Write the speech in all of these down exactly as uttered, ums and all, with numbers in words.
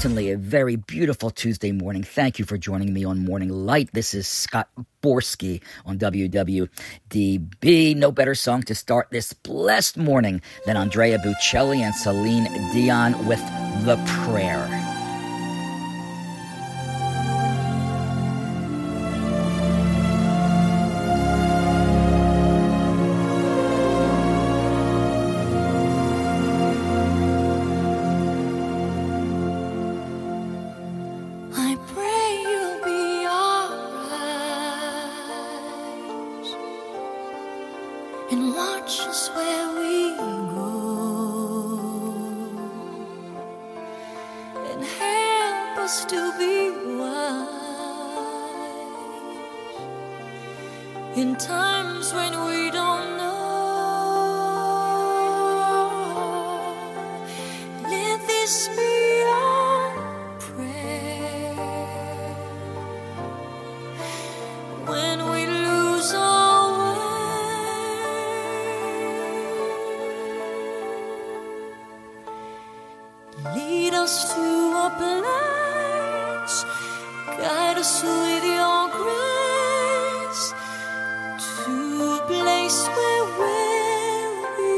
certainly a very beautiful Tuesday morning. Thank you for joining me on Morning Light. This is Scott Borsky on W W D B. No better song to start this blessed morning than Andrea Bocelli and Celine Dion with The Prayer. And watch us where we go, and help us to be wise in times when we don't know. Let this be our prayer when we lose our lead us to a place, guide us with your grace, to a place where we'll be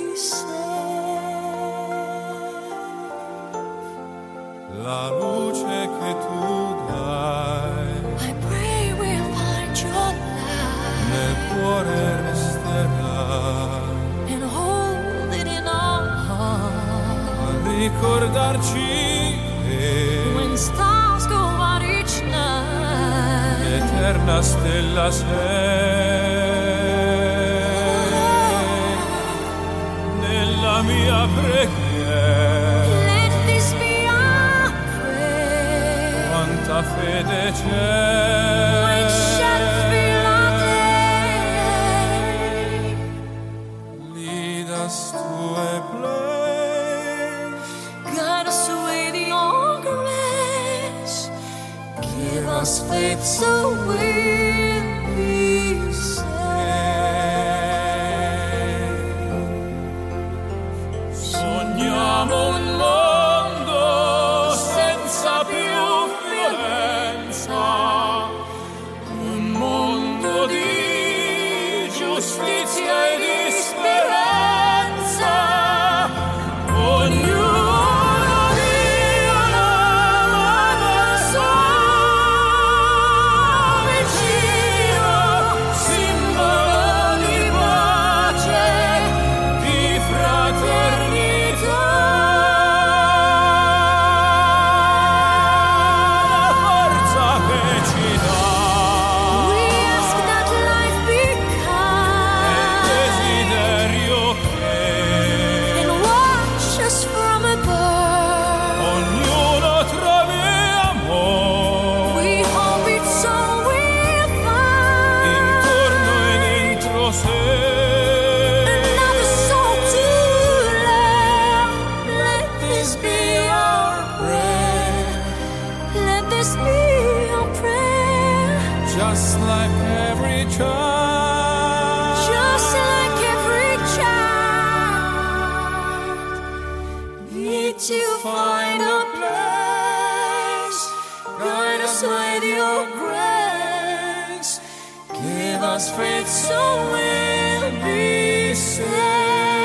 safe. La luce che tu dai, I pray we'll find your light, nel cuore resterà, and hold it in our heart. Ricordarci che when stars go out each night, l'eterna stella sei nella mia preghiera. Let this be our prayer. Quanta fede c'è When shadows fill our day, lead us to a place, guide us with your grace, give us faith so we'll be saved. sogniamo un mondo senza più violenza, un mondo di giustizia e di speranza. Ognuno just like every child, just like every child, need to find a place, guide us with your grace, give us faith so we'll be saved.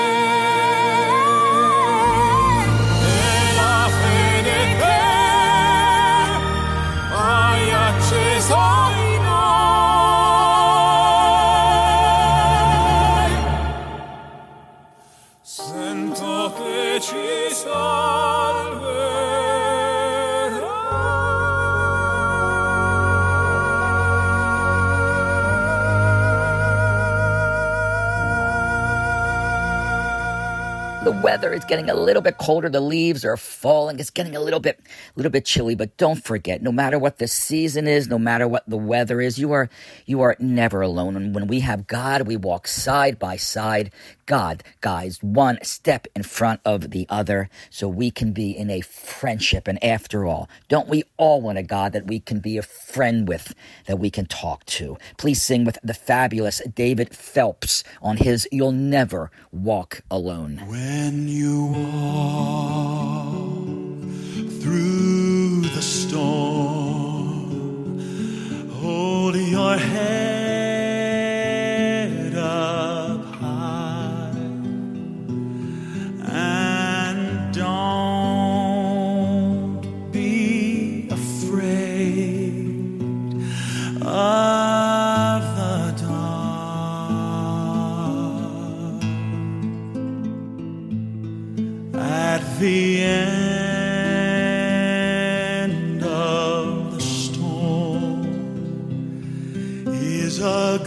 Sento che ci The weather is getting a little bit colder. The leaves are falling. It's getting a little bit, a little bit chilly. But don't forget, no matter what the season is, no matter what the weather is, you are, you are never alone. And when we have God, we walk side by side. God, guys, one step in front of the other, so we can be in a friendship. And after all, don't we all want a God that we can be a friend with, that we can talk to? Please sing with the fabulous David Phelps on his "You'll Never Walk Alone." When you walk through the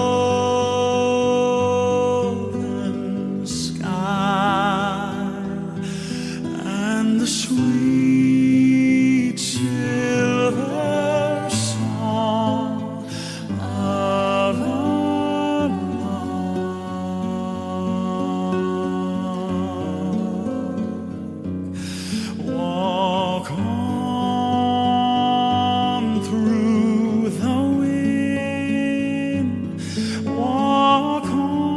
golden sky and the sweet silver song of our love. Walk on through the wind, walk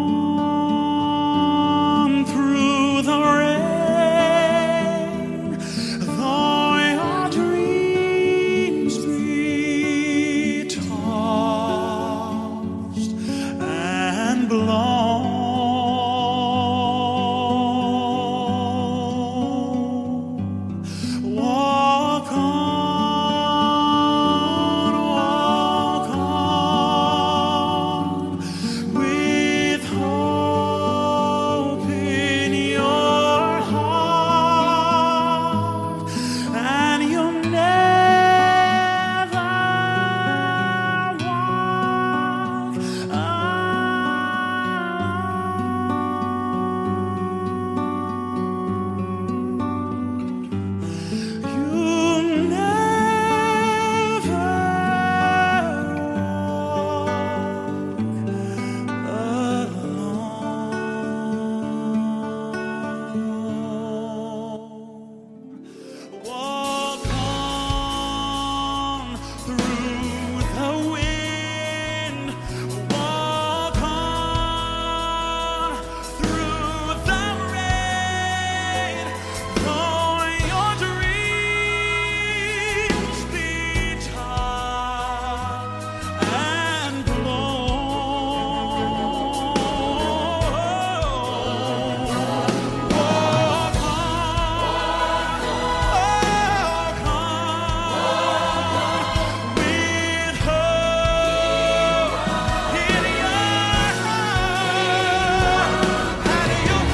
on through the rain, though your dreams be tossed and blown. Walk on, walk on, with hope in your heart, and you'll never walk alone. You'll never walk alone. Walk on through the wind, walk on through the rain, though your dreams be tossed and blown. Walk on, walk on, with hope in your heart, and you'll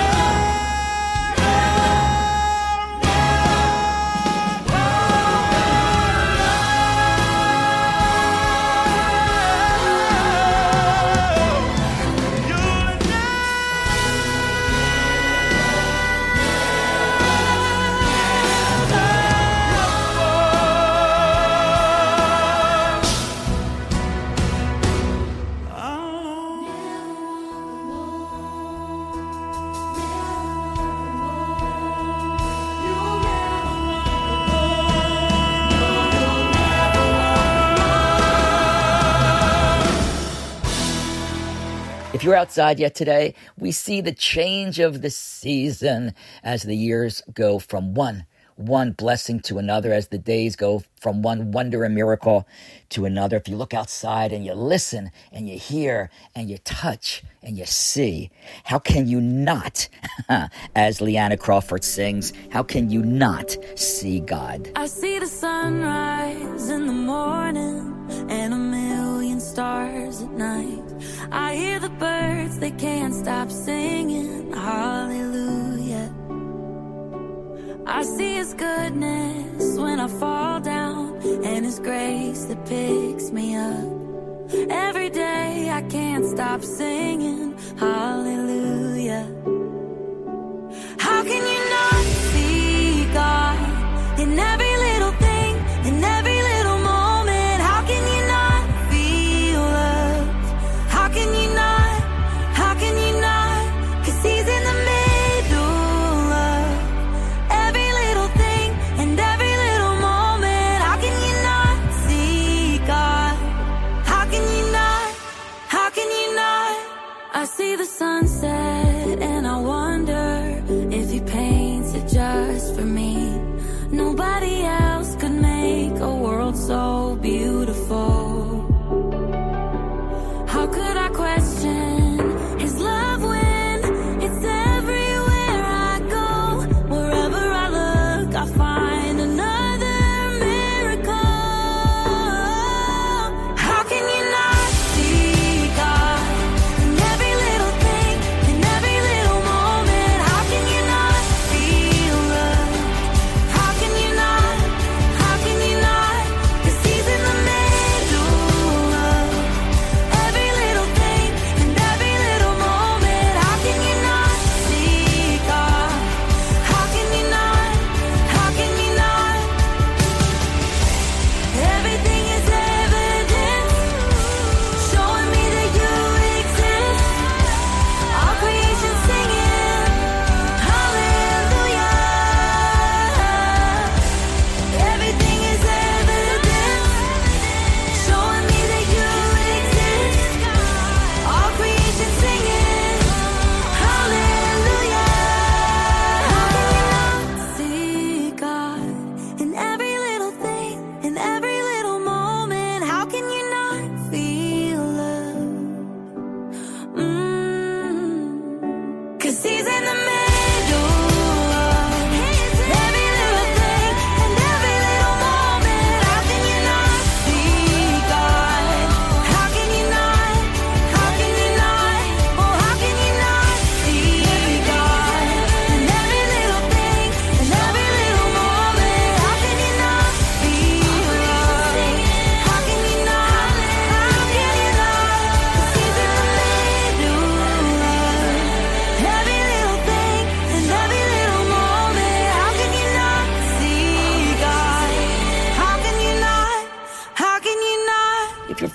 If you're outside yet today, we see the change of the season as the years go from one one blessing to another, as the days go from one wonder and miracle to another. If you look outside and you listen and you hear and you touch and you see, how can you not, as Leanna Crawford sings, how can you not see God? I see the sunrise in the morning and a million stars at night. I hear the birds, they can't stop singing hallelujah. I see His goodness when I fall down, and His grace that picks me up. Every day I can't stop singing hallelujah. How can you not see God in every little thing, in every little moment? How can you not feel loved? How can you not, how can you not? 'Cause He's in the middle of every little thing and every little moment. How can you not see God? How can you not, how can you not? I see the sunset and I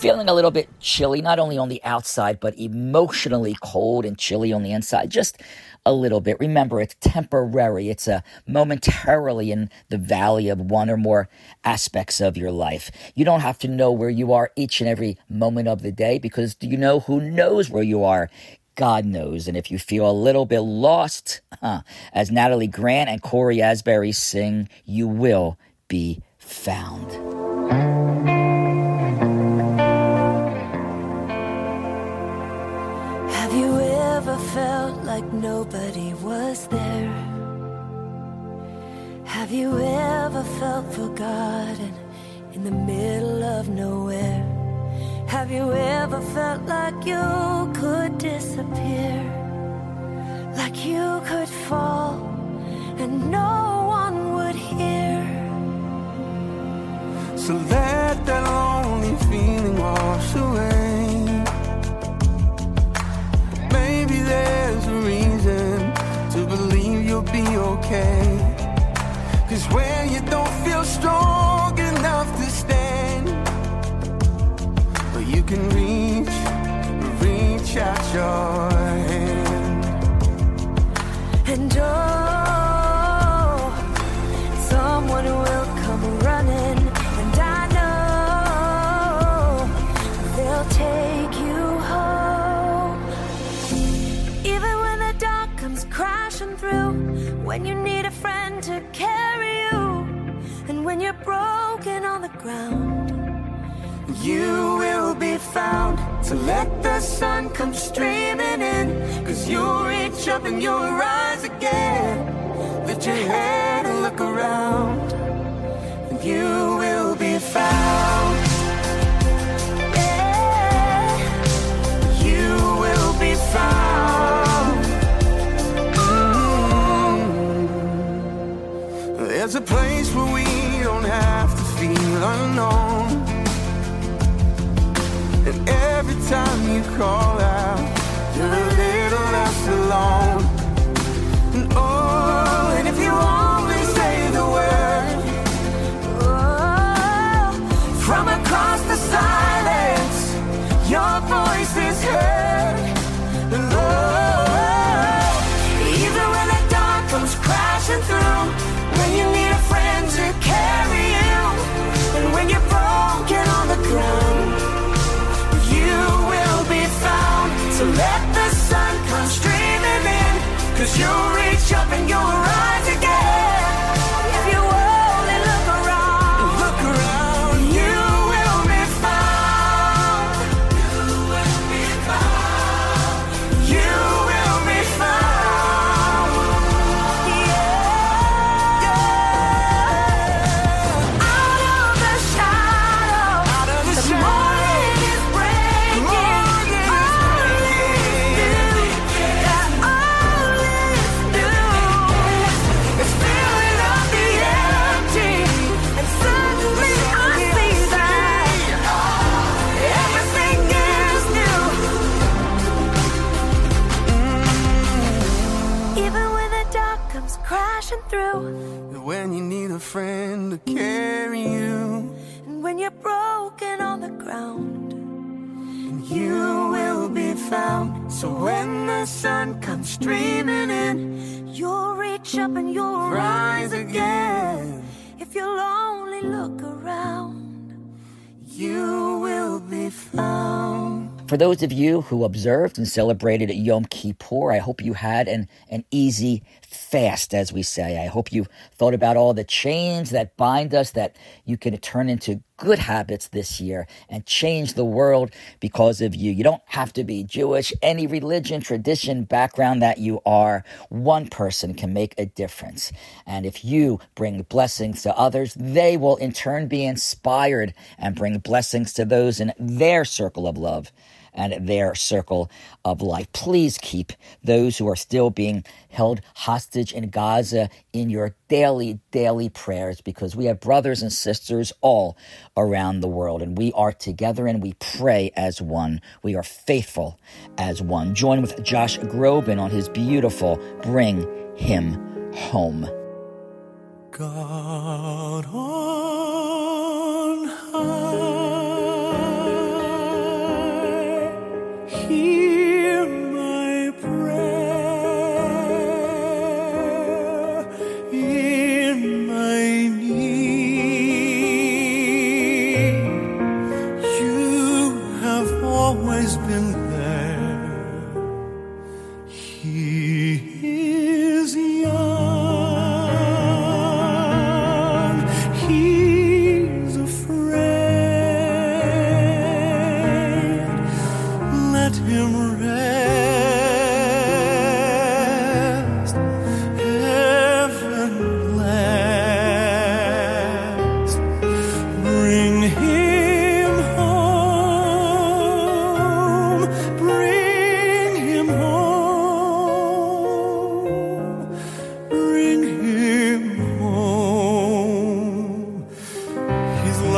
feeling a little bit chilly, not only on the outside, but emotionally cold and chilly on the inside, just a little bit. Remember, it's temporary. It's a momentarily in the valley of one or more aspects of your life. You don't have to know where you are each and every moment of the day, because do you know who knows where you are? God knows. And if you feel a little bit lost, huh, as Natalie Grant and Corey Asbury sing, you will be found. Have you ever felt like nobody was there? Have you ever felt forgotten in the middle of nowhere? Have you ever felt like you could disappear? Like you could fall and no one would hear? So let that lonely feeling wash away. Maybe there's a reason to believe you'll be okay. 'Cause when you don't feel strong enough to stand, but you can reach, reach out your hand. And oh, someone will come running, and I know they'll take you home. Even when the dark comes crashing through, when you need a friend to carry you, and when you're broken on the ground, You will be found. So let the sun come streaming in, 'cause you'll reach up and you'll rise again. Lift your head and look around, and you will be found. yeah. You will be found. Mm. There's a place where we don't have to feel unknown. And every time you call out, you're a little less alone. And oh, and if you only say the word, Oh, from across the silence, your voice is heard. And oh, even when the dark comes crashing through, when you need a friend to carry you, and when you're broken on the ground, so let the sun come streaming in, 'cause you'll reach up and you'll rise again. if you only look around, Look around, you will be found. You will be found. You will be found. yeah, Yeah. out of the shadows, Out of the the shadows. morning is breaking. Morning is That all is new. It's filling up the empty, And suddenly I see that everything is new. even when the dark comes crashing through, When you need a friend to carry you, and when you're broken on the ground, you will be found. So when the sun comes streaming in, you'll reach up and you'll rise again. If you'll only look around, You will be found. For those of you who observed and celebrated Yom Kippur, I hope you had an, an easy fast, as we say. I hope you thought about all the chains that bind us, that you can turn into good habits this year and change the world because of you. You don't have to be Jewish, any religion, tradition, background that you are. One person can make a difference. And if you bring blessings to others, they will in turn be inspired and bring blessings to those in their circle of love and their circle of life. Please keep those who are still being held hostage in Gaza in your daily, daily prayers, because we have brothers and sisters all around the world, and we are together and we pray as one. We are faithful as one. Join with Josh Groban on his beautiful Bring Him Home. God on high,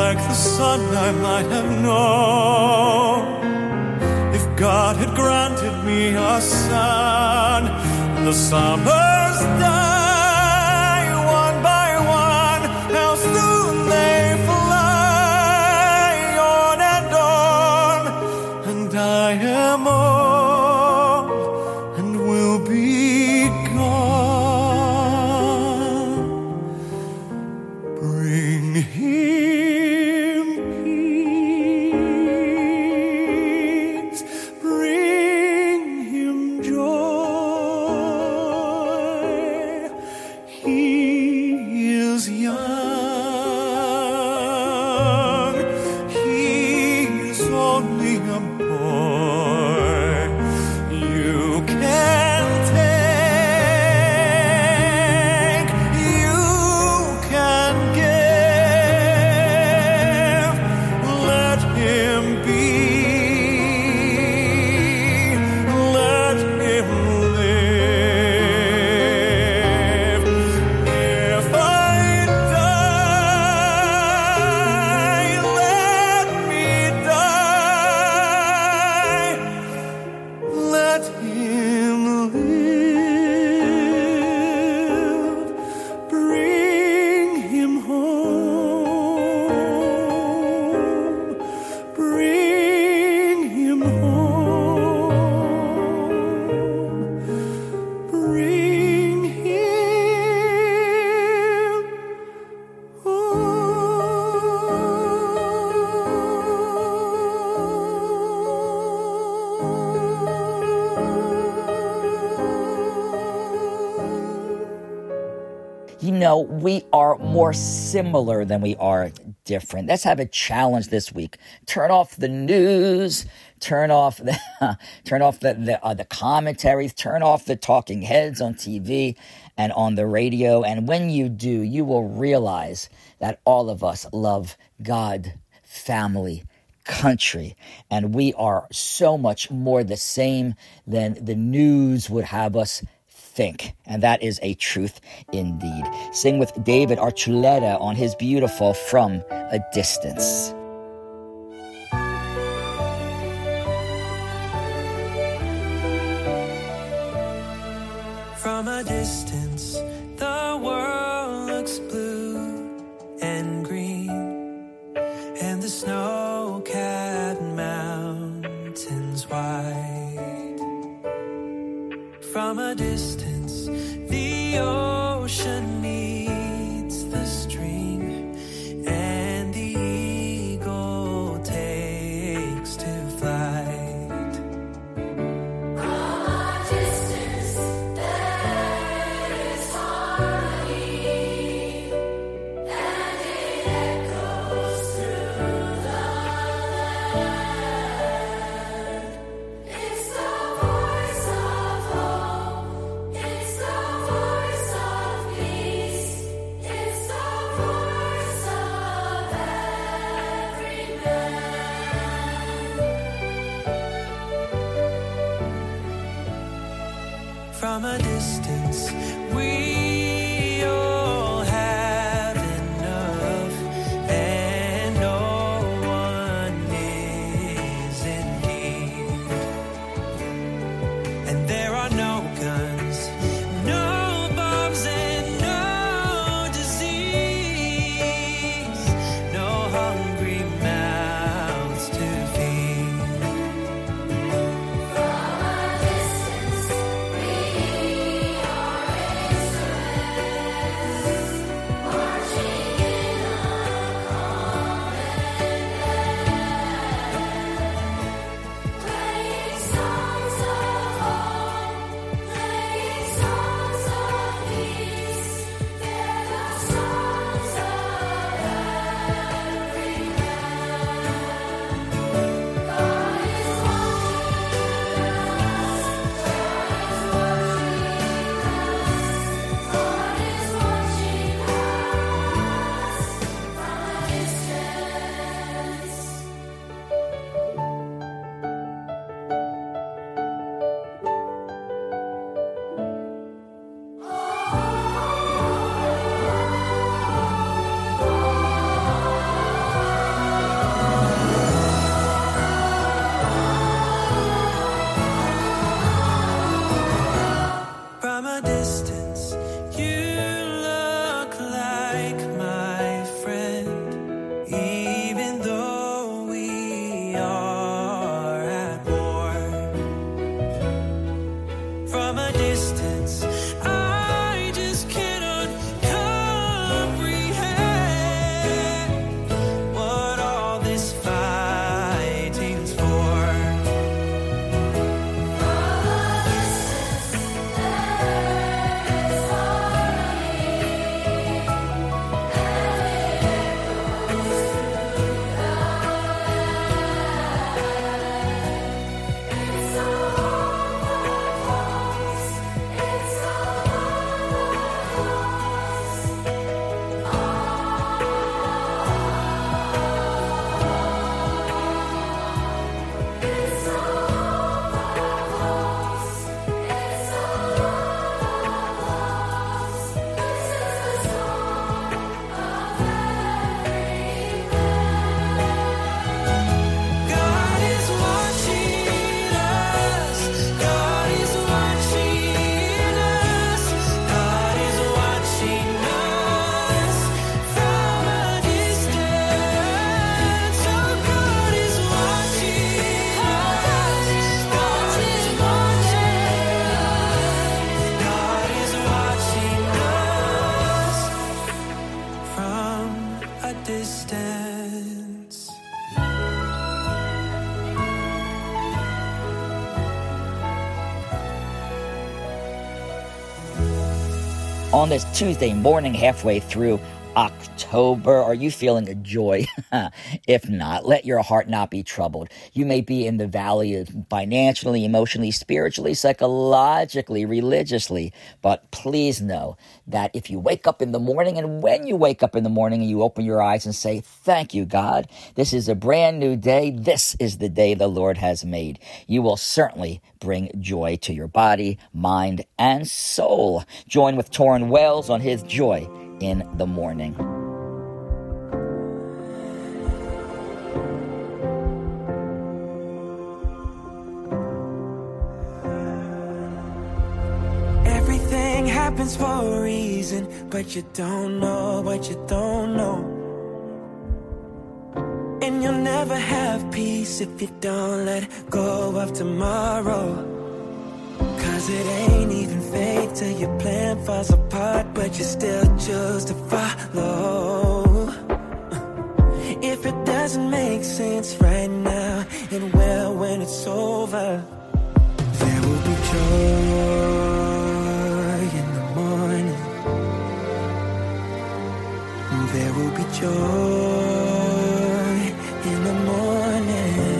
like the sun I might have known if God had granted me a son. The summers die one by one, how soon they fly on and on, and I am old and will be gone. Bring him peace, bring him joy. He is young, he is only a boy. You can take, you can give. Let him be, let him live. If I die, let me die. Let him live. Bring him home. Bring him home. Bring him You know, we are more similar than we are different. Let's have a challenge this week. Turn off the news. Turn off the turn off the the, uh, the commentaries. Turn off the talking heads on T V and on the radio. And when you do, you will realize that all of us love God, family, country, and we are so much more the same than the news would have us think. And that is a truth indeed. Sing with David Archuleta on his beautiful From a Distance. From a distance, the world looks blue and green, and the snow-capped mountains white. From a distance, the ocean meets the stream, and the eagle takes to flight. From a distance, we all have enough, and no one is in need. And there are no guns, no bombs, and no disease, no hungry mouths to feed. From a distance, we are Israel. distance. On this Tuesday morning, halfway through October, are you feeling a joy? If not, let your heart not be troubled. You may be in the valley of financially, emotionally, spiritually, psychologically, religiously, but please know that if you wake up in the morning, and when you wake up in the morning and you open your eyes and say, thank you, God, this is a brand new day. This is the day the Lord has made. You will certainly bring joy to your body, mind, and soul. Join with Torrin Wells on his Joy in the Morning. Everything happens for a reason, but you don't know what you don't know. And you'll never have peace if you don't let go of tomorrow. Cause it ain't even fate till your plan falls apart, but you still choose to follow. If it doesn't make sense right now, it will when it's over. There will be joy in the morning. There will be joy in the morning.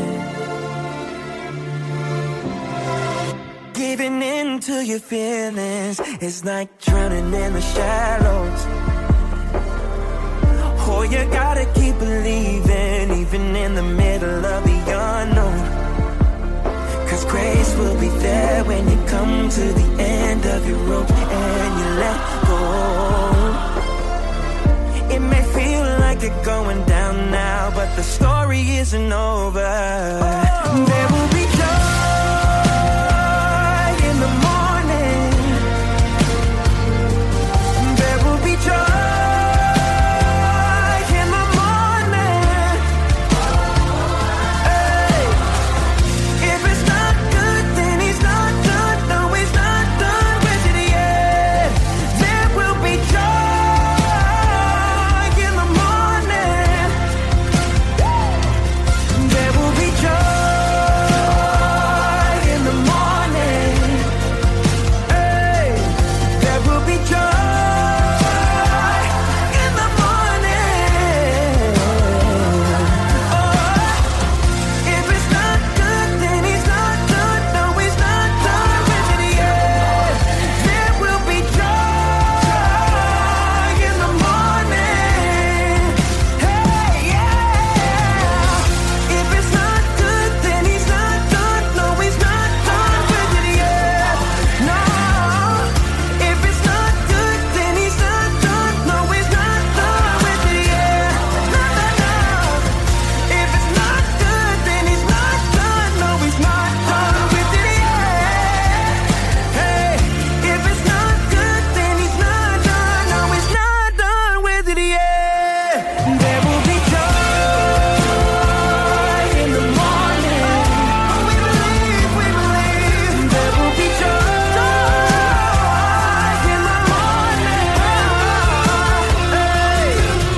Giving in to your feelings is like drowning in the shallows. Oh, you gotta keep believing, even in the middle of the unknown. Cause grace will be there when you come to the end of your rope and you let go. It may feel like you're going down now, but the story isn't over. Oh. There will be joy in the morning. There will be joy in the morning. Hey. If it's not good, then he's not good. No, he's not done with it yet. There will be joy in the morning. There will be joy in the morning. Hey, there will be joy in the morning. Oh, if it's not good, then he's not good. No, he's not done with it yet. There will be joy in the morning. Hey, yeah. If it's not good, then he's not good. No, he's not done with it yet. No. If it's not good, then he's not good. No, he's not done with it yet. No, no, no. If it's not good, then he's not done. No, he's not done with it yet. Hey, if it's not good, then he's not done. No, he's not done with it yet. There will be joy in the morning. We believe, we believe. There will be joy in the morning. Hey.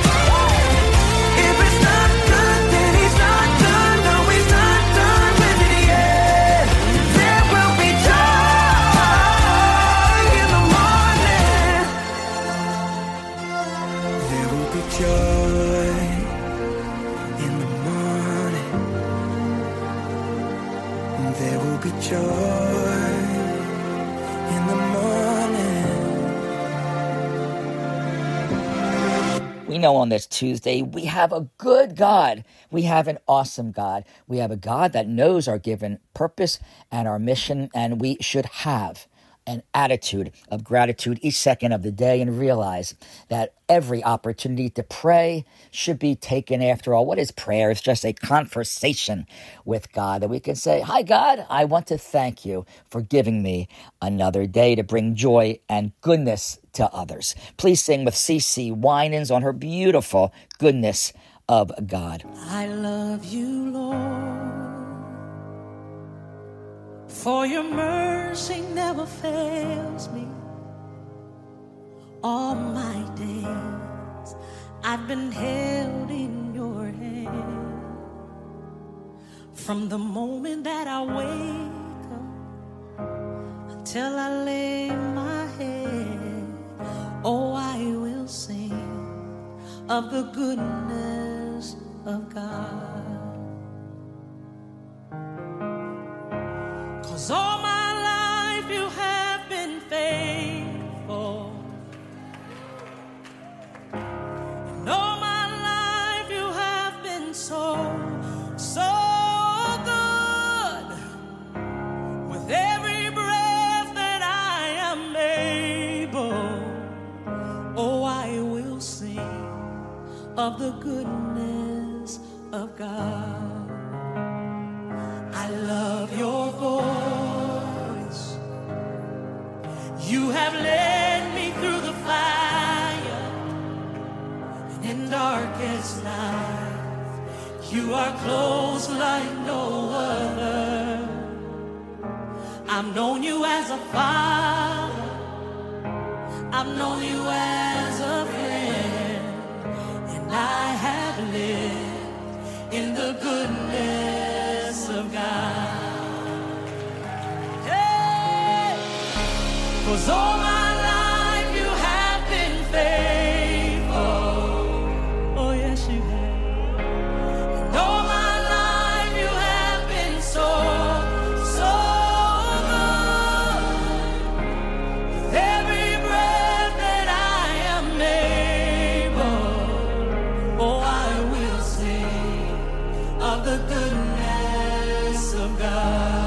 If it's not good, then he's not done. No, he's not done with it yet. There will be joy in the morning. There will be joy in the morning. There will be joy in the morning. We know on this Tuesday, we have a good God. We have an awesome God. We have a God that knows our given purpose and our mission, and we should have an attitude of gratitude each second of the day and realize that every opportunity to pray should be taken. After all, what is prayer? It's just a conversation with God that we can say, hi, God, I want to thank you for giving me another day to bring joy and goodness to others. Please sing with CeCe Winans on her beautiful Goodness of God. I love you, Lord, for your mercy never fails me. All my days I've been held in your hand from the moment that I wake up until I lay my head. Oh, I will sing of the goodness of God. 'Cause all my life you have been faithful. And all my life you have been so, so good. With every breath that I am able, oh, I will sing of the goodness of God. I love your voice. You have led me through the fire, and in darkest night, you are close like no other. I've known you as a father, I've known you as a friend, and I have lived in the goodness of God. Hey! 'Cause all my life you have been faithful. Oh yes you have. And all my life you have been so, so good. With every breath that I am able, oh I will sing of the goodness of God.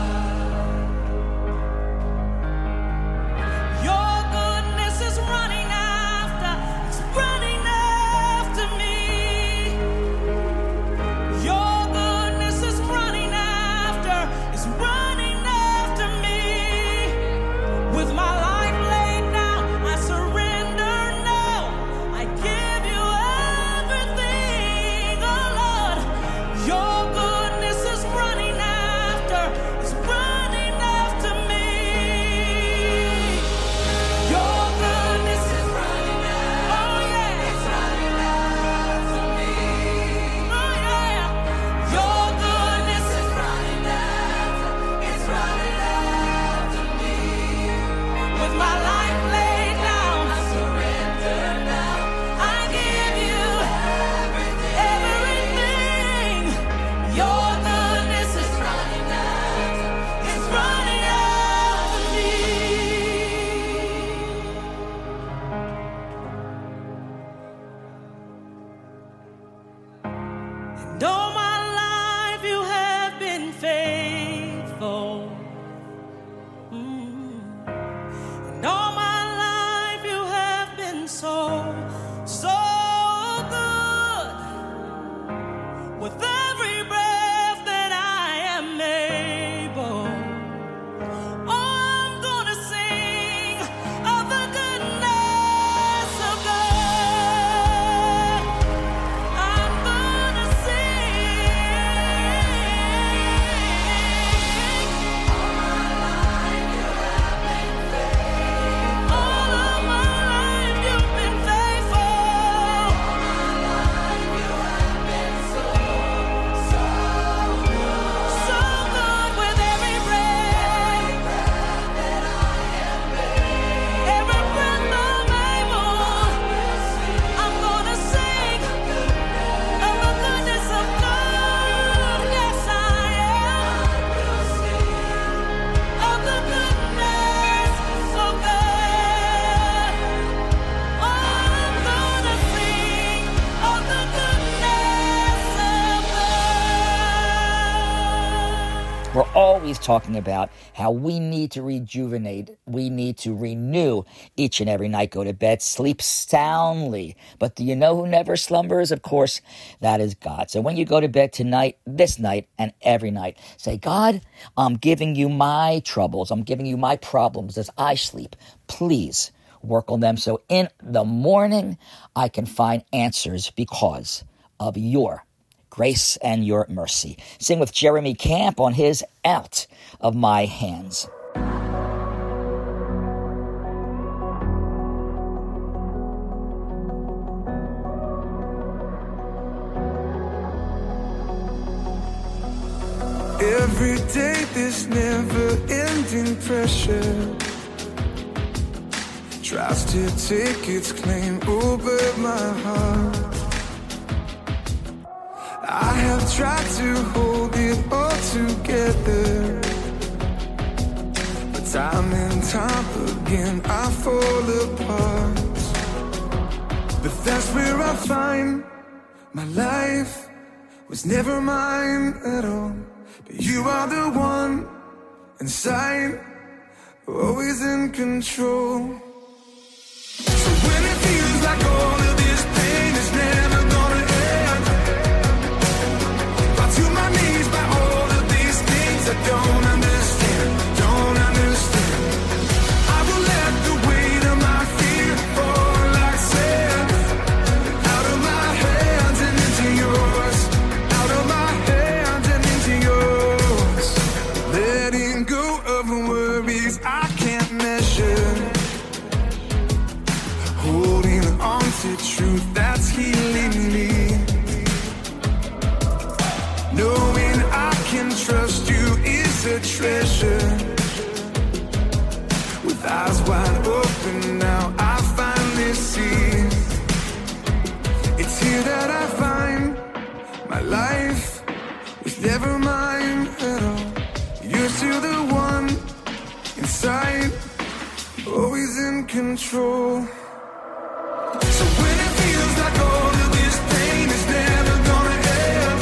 Your goodness is running after, it's running after me. Your goodness is running after, it's running after me. With my life laid down, I surrender now. I give you everything, oh Lord. Your goodness is running after, it's running after me. Your goodness is running after, oh yeah, it's running after me. Oh yeah, your goodness is running after, it's running after me. With my life laid down, I surrender now. I give you everything, everything. Your goodness is running after, it's running after me. And all my life you have been faithful. Mm. And all my life you have been so, so good. With every breath that I am able, oh, I'm gonna sing of the goodness of God. I'm gonna sing. All my life you have been faithful. All of my life you've been faithful. All my life you have been so, so good. So good with every breath that I am able. Every breath I'm able, I'm gonna sing of the goodness of God. Yes, I am. Of the goodness of God. Oh, I'm gonna sing of the goodness of God. We're always talking about how we need to rejuvenate, we need to renew each and every night, go to bed, sleep soundly. But do you know who never slumbers? Of course, that is God. So when you go to bed tonight, this night, and every night, say, God, I'm giving you my troubles, I'm giving you my problems as I sleep. Please work on them so in the morning I can find answers because of your grace and your mercy. Sing with Jeremy Camp on his Out of My Hands. Every day this never-ending pressure tries to take its claim over my heart. I have tried to hold it all together, but time and time again I fall apart. But that's where I find my life was never mine at all. But you are the one inside, always in control. So when it feels like all of this pain is never gonna end, to my knees by all of these things I don't understand, don't understand. I will let the weight of my fear fall like sand, out of my hands and into yours, out of my hands and into yours. Letting go of worries I can't measure, holding on to truth that's healing me. Knowing I can trust you is a treasure. With eyes wide open now I finally see. It's here that I find my life was never mine at all. You're still the one inside, always in control. So when it feels like all of this pain is never gonna end,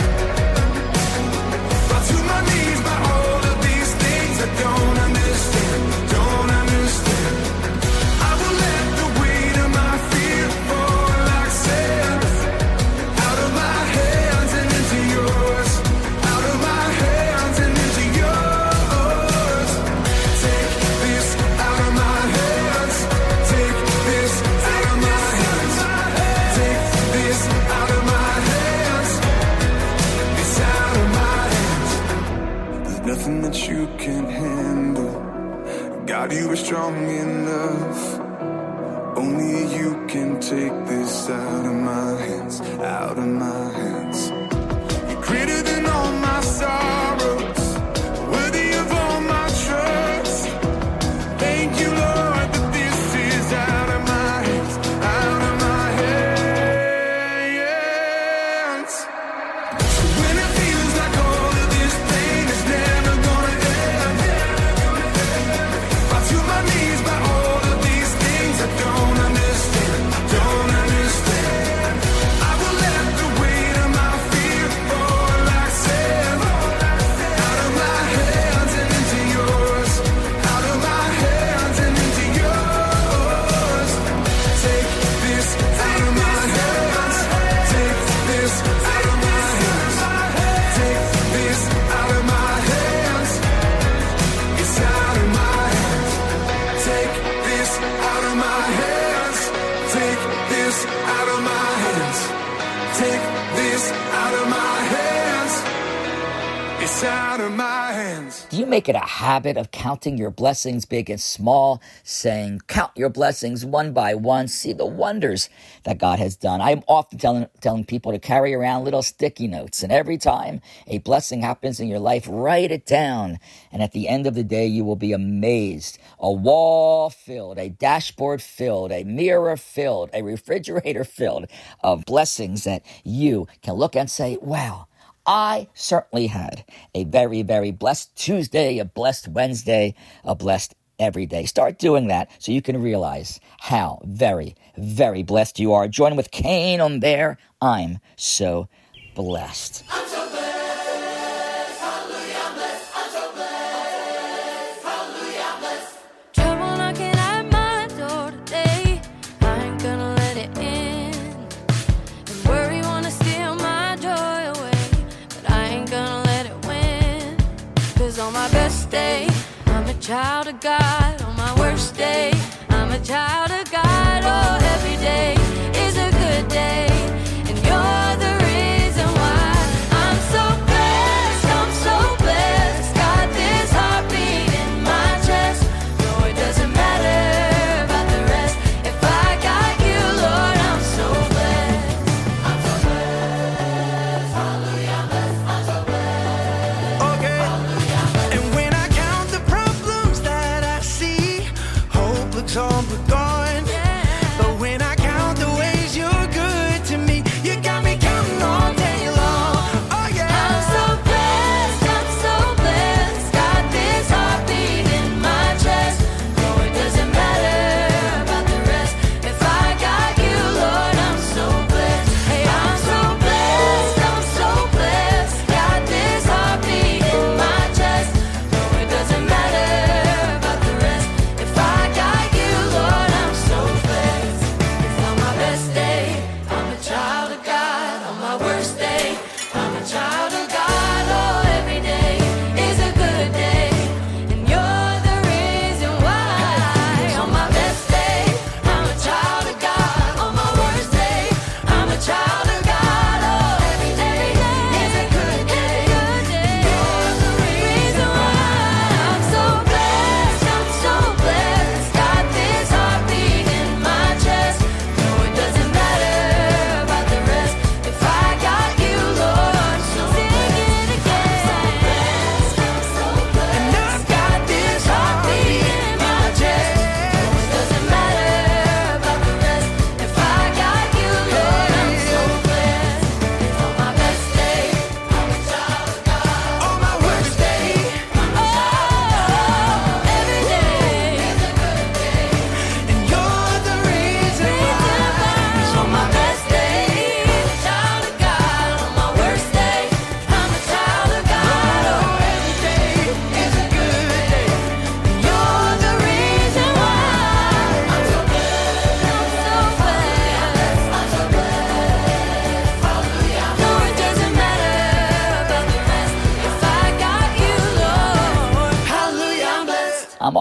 to my knees by all of these things I don't understand, don't understand. I will let the weight of my fear fall like sand, out of my hands and into yours, out of my hands and into yours. Take this out of my hands, take this out of my hands, take this out of my hands, it's out of my hands. Nothing that you can't handle. God, you are strong enough. Only you can take this out of my hands, out of my hands. You're greater than all my sorrows, worthy of all my trust. Thank you, Lord, that this is out of my hands, out of my hands. So when it feels like all of this pain is never gonna end, to my knees by all of these things I don't understand, don't understand. I will let the weight of my fear fall like sand, out of my hands and into yours, out of my hands and into yours. Take this out of my hands, take this out of my hands, take this out of my hands, it's out of my hands. Take this out of my hands, take this out of my hands, take this out of my hands, it's out of my hands. Do you make it a habit of counting your blessings big and small, saying, count your blessings one by one, see the wonders that God has done? I'm often telling, telling people to carry around little sticky notes, and every time a blessing happens in your life, write it down. And at the end of the day, you will be amazed. A wall filled, a dashboard filled, a mirror filled, a refrigerator filled of blessings that you can look and say, wow, I certainly had a very, very blessed Tuesday, a blessed Wednesday, a blessed every day. Start doing that so you can realize how very, very blessed you are. Join with Kane on there. I'm so blessed. I'm so blessed. Hallelujah, I'm blessed. I'm so blessed. Hallelujah, I'm blessed. Trouble knocking at my door today. I ain't gonna let it in. And worry wanna steal my joy away. But I ain't gonna let it win. 'Cause on my best day, I'm a child of God. On my worst day, I'm a child of God. Oh, every day is a good day. And you're the reason why I'm so blessed. I'm so blessed. Got this heartbeat in my chest. No, it doesn't matter about the rest. If I got you, Lord, I'm so blessed. I'm so blessed. Hallelujah, I'm blessed. I'm so blessed. Okay.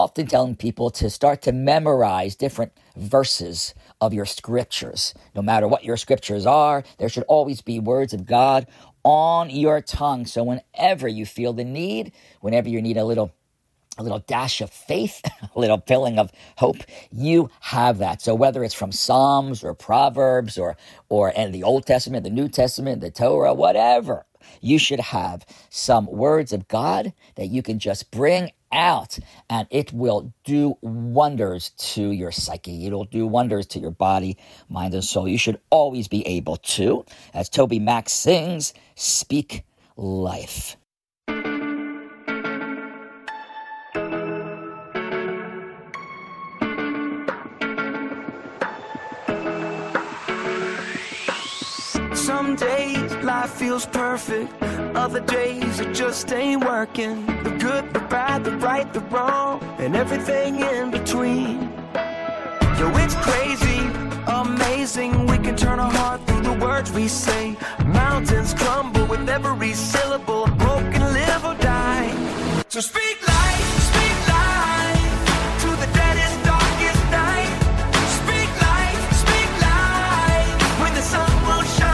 often telling people to start to memorize different verses of your scriptures. No matter what your scriptures are, there should always be words of God on your tongue. So whenever you feel the need, whenever you need a little a little dash of faith, a little filling of hope, you have that. So whether it's from Psalms or Proverbs or or and the Old Testament, the New Testament, the Torah, whatever, you should have some words of God that you can just bring out, and it will do wonders to your psyche. It'll do wonders to your body, mind, and soul. You should always be able to, as Toby Mac sings, speak life. Some days life feels perfect, other days it just ain't working. The good, the bad, the right, the wrong, and everything in between. Yo, it's crazy, amazing. We can turn our heart through the words we say. Mountains crumble with every syllable. Broken, live or die. So speak life, speak life to the deadest, darkest night. Speak life, speak life when the sun won't shine.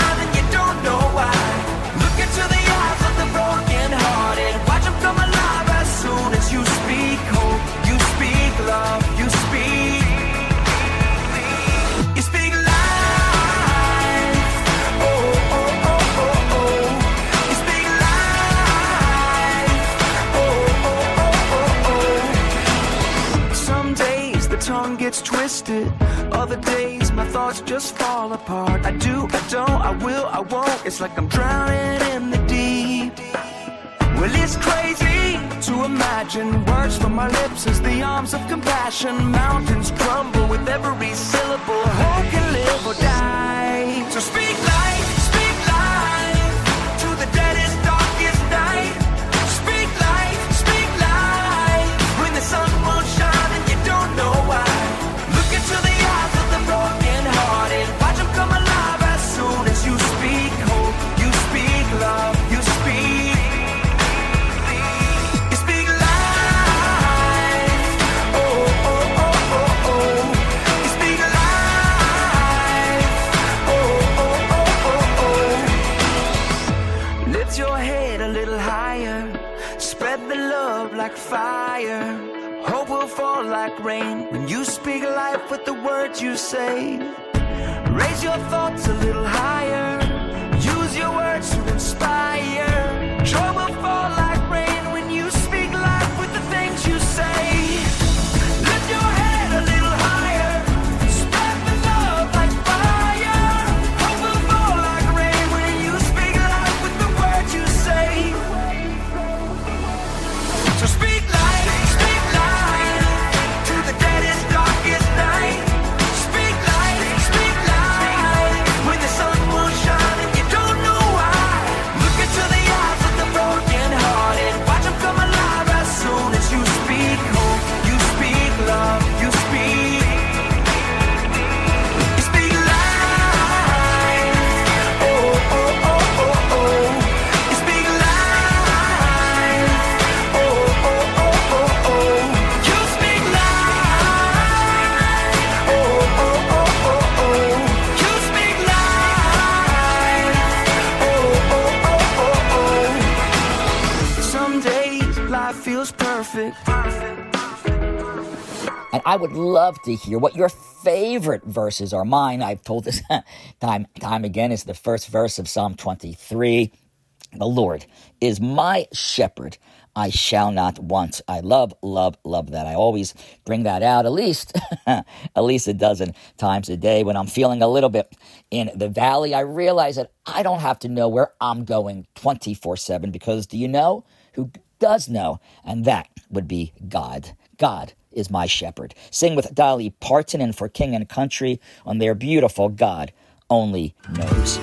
Look into the eyes of the broken hearted. Watch them come alive as soon as you speak hope. You speak love. You speak. You speak life. Oh, oh, oh, oh, oh. You speak life. Oh, oh, oh, oh, oh. Some days the tongue gets twisted. Other days my thoughts just fall apart. I do, I don't, I will, I won't. It's like I'm drowning in the deep. Well, it's crazy to imagine words from my lips as the arms of compassion. Mountains crumble with every syllable. Hope can live or die. So speak life, speak life to the deadest, darkest night. Speak life, speak life when the sun won't shine and you don't know why. Look into the eyes of the broken hearted. Watch them come alive as soon as you speak hope. You speak love. You speak. You speak life. Oh, oh, oh, oh, oh. You speak life. Oh, oh, oh, oh, oh. Lift your head a little higher. Spread the love like fire. Hope will fall like rain when you speak life with the words you say. Raise your thoughts a little higher. Use your words to inspire. Joy will fall like rain when you speak life with the things you say. Lift your head a little higher. Spread the love like fire. Hope will fall like rain when you speak life with the words you say. So speak life, speak life to the deadest, darkest night. Speak life, speak life when the sun won't shine and you don't know why. Look into the eyes of the broken hearted. Watch them come alive as soon as you speak hope. You speak love. You speak. You speak life. Oh, oh, oh, oh, oh. You speak life. Oh, oh, oh, oh, oh. You speak life. Oh, oh, oh, oh, oh. You speak life. Oh, oh, oh, oh, oh. Some days life feels perfect. And I would love to hear what your favorite verses are. Mine, I've told this time time again, is the first verse of Psalm twenty-three. The Lord is my shepherd, I shall not want. I love, love, love that. I always bring that out at least, at least a dozen times a day. When I'm feeling a little bit in the valley, I realize that I don't have to know where I'm going twenty-four seven, because do you know who does know? And that would be God. God is my shepherd. Sing with Dolly Parton and For King and Country on their beautiful God Only Knows.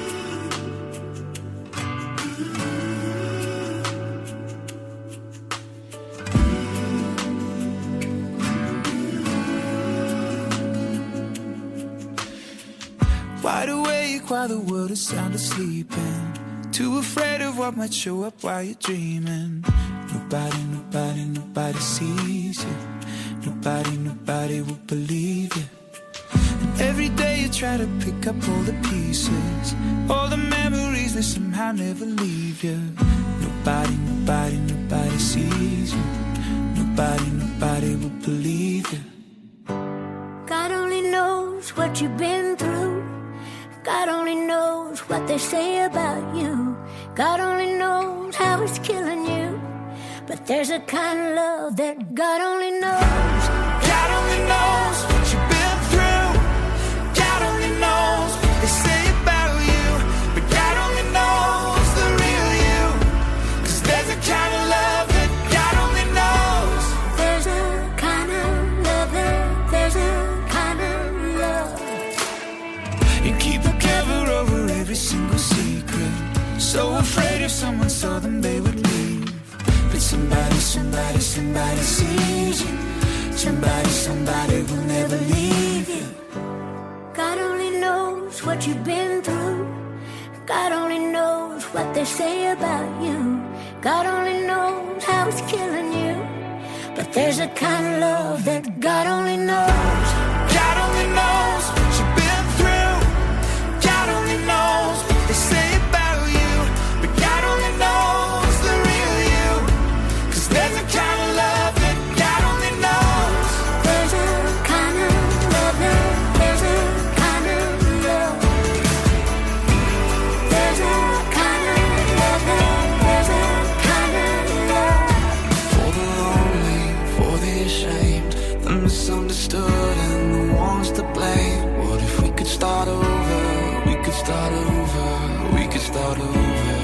Wide awake while the world is sound asleep, and too afraid of what might show up while you're dreaming. Nobody, nobody, nobody sees you. nobody, nobody will believe you. And every day you try to pick up all the pieces, all the memories that somehow never leave you. Nobody, nobody, nobody sees you. Nobody, nobody will believe you. God only knows what you've been through. God only knows what they say about you. God only knows how it's killing you. But there's a kind of love that God only knows. God only knows what you've been through. God only knows what they say about you. But God only knows the real you. 'Cause there's a kind of love that God only knows. There's a kind of love that, there's a kind of love. You keep a cover over every single secret, so afraid if someone saw them they would leave. But somebody, somebody, somebody sees you. Somebody, somebody will never leave you. God only knows what you've been through. God only knows what they say about you. God only knows how it's killing you. But there's a kind of love that God only knows. God only knows what you've been through. God only knows what they say about you. But God only knows the real you. 'Cause there's a kind of love that God only knows. There's a kind of love that, there's a kind of love. There's a kind of love that, there's a kind of love. For the lonely, for the ashamed, the misunderstood and the ones to blame. What if we could start over? We could start over. We could start over.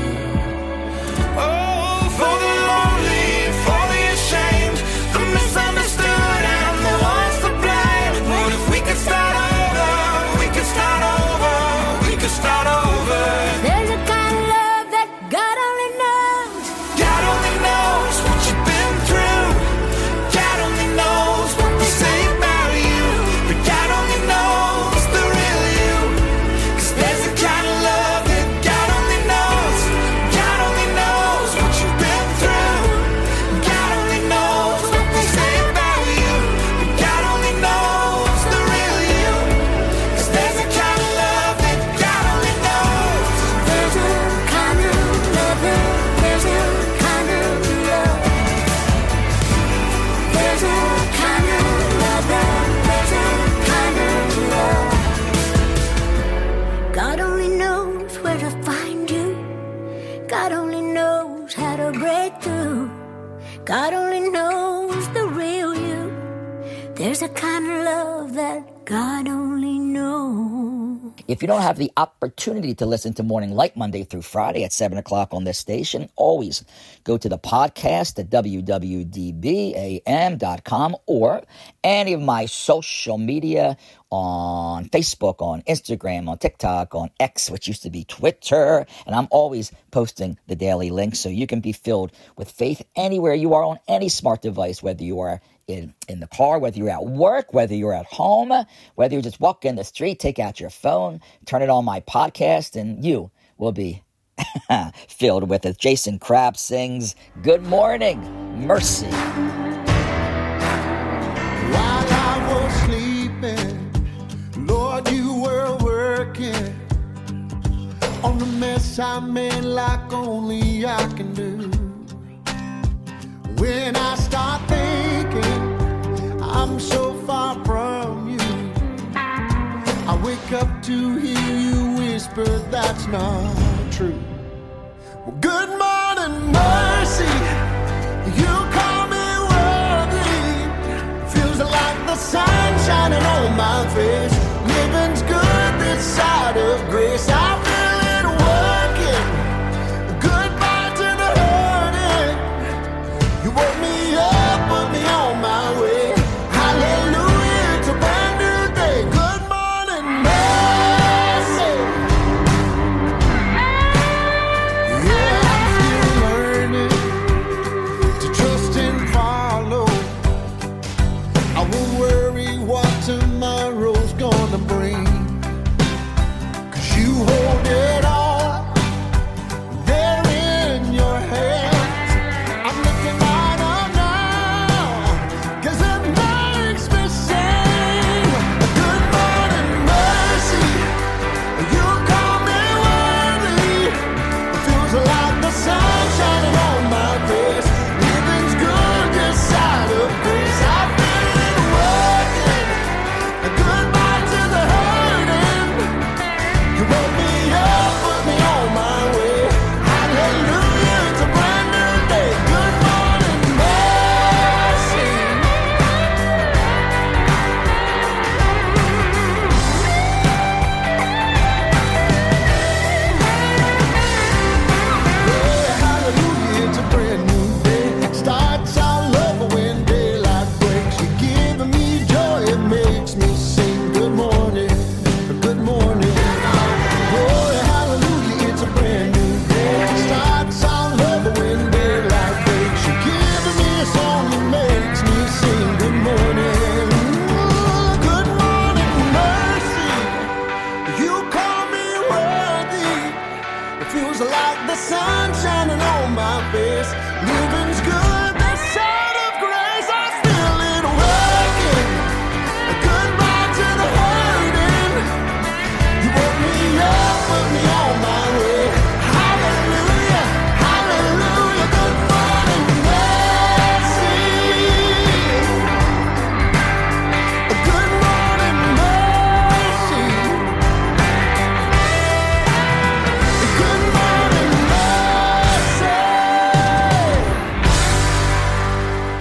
Oh, for the lonely, for the ashamed, the misunderstood and the ones to blame. What if we could start over? We could start over. We could start over. There's a kind of love that God only knows. God only knows what you've been through. God only knows what they say about you. But God only knows the real you. 'Cause there's a kind of love that God only knows. God only knows what you've been through. God only knows what they say about you. But God only knows the real you. 'Cause there's a kind of love that God only knows. There's a kind of love that, there's a kind of love. There's a kind of love that, there's a kind of love. God only knows where to find you. God only knows how to break through. God only knows the real you. There's a kind of love that God only knows. If you don't have the opportunity to listen to Morning Light Monday through Friday at seven o'clock on this station, always go to the podcast at w w d b a m dot com or any of my social media on Facebook, on Instagram, on TikTok, on X, which used to be Twitter. And I'm always posting the daily links so you can be filled with faith anywhere you are on any smart device, whether you are in, in the car, whether you're at work, whether you're at home, whether you're just walking the street, take out your phone, turn it on my podcast, and you will be filled with it. Jason Crabb sings, "Good Morning, Mercy." While I was sleeping, Lord, you were working on the mess I made like only I can do. When I start thinking I'm so far from you, I wake up to hear you whisper that's not true. Well, good morning, mercy. You call me worthy. Feels like the sun shining on my face. Living's good this side of grace. I feel it working. Goodbye to the hurting. You woke me up, put me on my way. Hallelujah, it's a brand new day. Good morning, mercy. Yeah, I'm still learning to trust and follow. I won't worry what tomorrow's gonna bring, 'cause you hold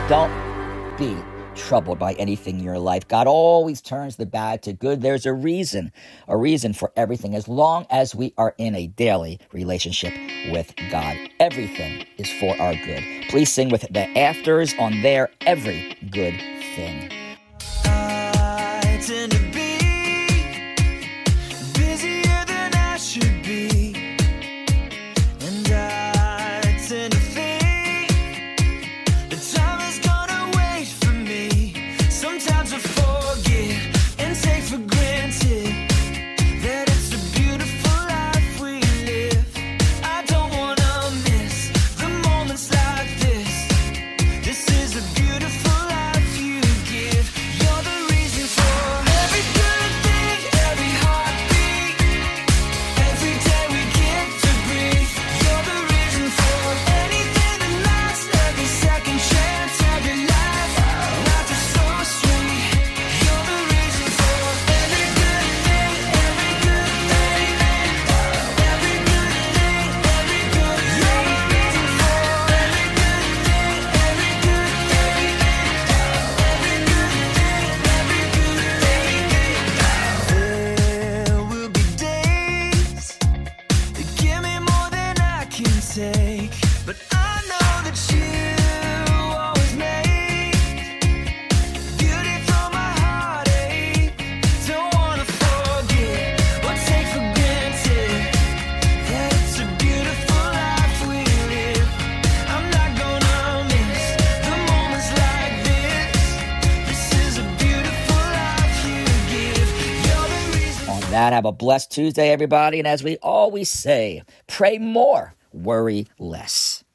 Don't be troubled by anything in your life. God always turns the bad to good. There's a reason, a reason for everything, as long as we are in a daily relationship with God. Everything is for our good. Please sing with the Afters on their Every Good Thing. I tend to be busier than I should be, and I tend to think the time is gonna wait for me. Sometimes I forget and take for granted that it's a beautiful life we live. I don't wanna miss the moments like this. This is a beautiful life you give. You're the reason for every good thing, every heartbeat, every day we get to breathe. You're the reason for anything that lasts, every second chance, every life. Life is so sweet. You're the reason for every good thing, every good thing, every good thing, every good. You're the reason for every good thing, every good thing, every good thing, every good thing. There will be days that give me more than I can take, but I know that you always make beauty from my heartache. Don't wanna forget or take for granted that it's a beautiful life we live. I'm not gonna miss the moments like this. This is a beautiful life you give. You're the reason. On that, have a blessed Tuesday, everybody. And as we always say, pray more, worry less.